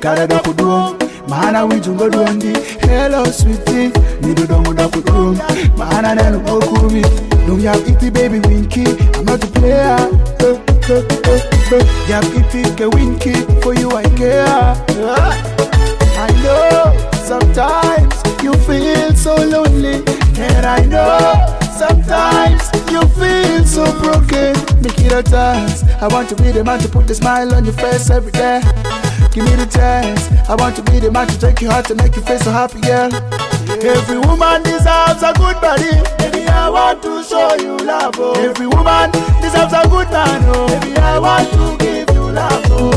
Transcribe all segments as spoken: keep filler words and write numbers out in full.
Karada kudu, Mana we jungo duandi. Hello sweetie, Nido domo da kudu. Mana nenu okumi. Don't you have iti baby winky. I'm not a player. Uh, uh, uh, uh. You have iti ke winky. For you I care. Uh, I know sometimes you feel so lonely, and I know sometimes you feel so broken. Make it a chance. I want to be the man to put a smile on your face every day. Give me the chance. I want to be the man to take your heart and make you feel so happy, girl. Yeah. Every woman deserves a good body. Baby, I want to show you love. Oh. Every woman deserves a good man. Oh. Baby, I want to give you love. Oh.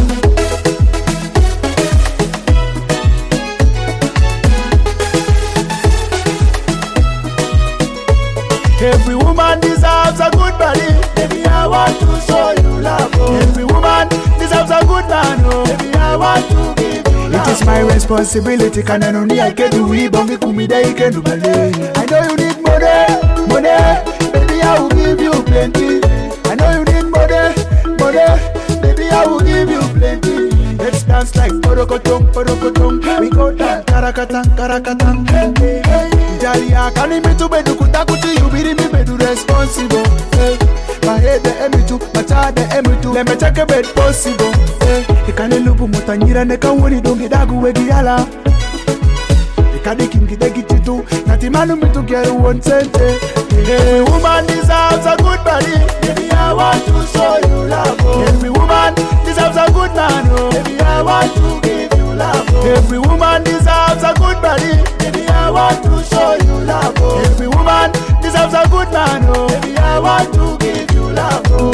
Every woman deserves a good body. Baby, I want to show you love. Oh. Every woman deserves a good man. Oh. Baby, I want to give you love. It is my responsibility. Can I only I can do it, but me kumi da can do money. I know you need money, money. Baby, I will give you plenty. I know you need money, money. Baby, I will give you plenty. Let's dance like porokotong, porokotong. We go down, karakatang, karakatang. Hey, hey. Jalia, can you meet to bedu kutakuti? You be me bedu responsible. Hey, my head the emitu, my child the emitu. Let me check a bed possible. Hey, you can't look mutanyira ne kawuri dongi dagu wegiala. You can't kingi de gichitu. Nati manu me to get one cent. Every woman deserves a good body. Baby, I want to show you love. Oh. Every woman deserves a good man. Oh. Baby, I want to give you love. Oh. Every woman deserves a good body. Baby, I want to show you love. Oh. Every woman deserves a good man. Oh. Baby, I want to give you love. Oh.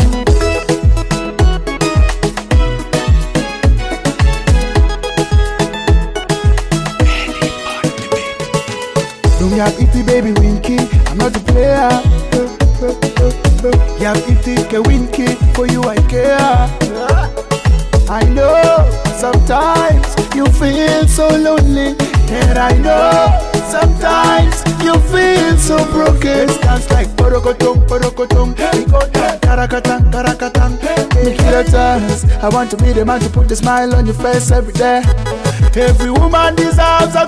Don't you have iti baby winky, I'm not a player. Uh, uh, uh, uh. You have iti ke winky, for you I care. Uh, I know sometimes you feel so lonely, and I know sometimes you feel so broken. Dance like porokotong, porokotong. We go down, karakatang, karakatang. Make it a chance. I want to be the man to put a smile on your face every day. Every woman deserves a